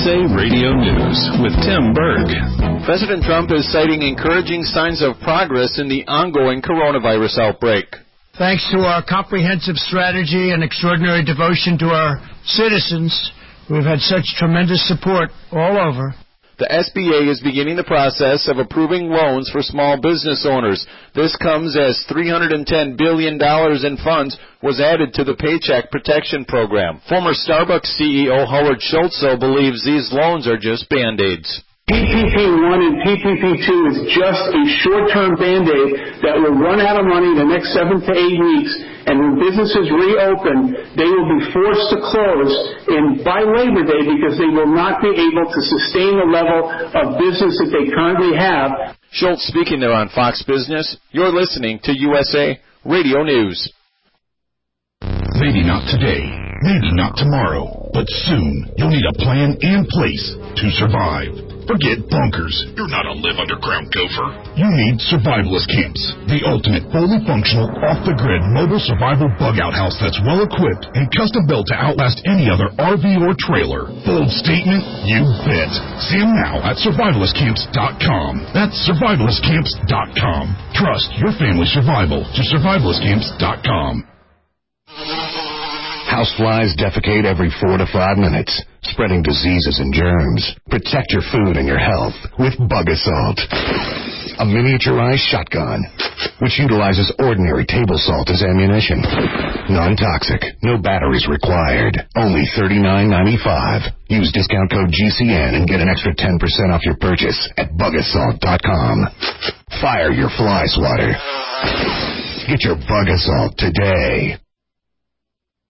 USA Radio News with Tim Berg. President Trump is citing encouraging signs of progress in the ongoing coronavirus outbreak. Thanks to our comprehensive strategy and extraordinary devotion to our citizens, we've had such tremendous support all over. The SBA is beginning the process of approving loans for small business owners. This comes as $310 billion in funds was added to the Paycheck Protection Program. Former Starbucks CEO Howard Schultz believes these loans are just Band-Aids. PPP1 and PPP2 is just a short-term Band-Aid that will run out of money in the next 7 to 8 weeks, and when businesses reopen, they will be forced to close by Labor Day because they will not be able to sustain the level of business that they currently have. Schultz speaking there on Fox Business. You're listening to USA Radio News. Maybe not today, maybe not tomorrow, but soon you'll need a plan and place to survive. Forget bunkers. You're not a live-underground gopher. You need Survivalist Camps, the ultimate fully functional, off-the-grid mobile survival bug-out house that's well-equipped and custom-built to outlast any other RV or trailer. Bold statement? You bet. See them now at survivalistcamps.com. That's survivalistcamps.com. Trust your family's survival to survivalistcamps.com. Houseflies defecate every 4 to 5 minutes, spreading diseases and germs. Protect your food and your health with Bug Assault, a miniaturized shotgun which utilizes ordinary table salt as ammunition. Non-toxic, no batteries required. Only $39.95. Use discount code GCN and get an extra 10% off your purchase at bugassault.com. Fire your fly swatter. Get your Bug Assault today.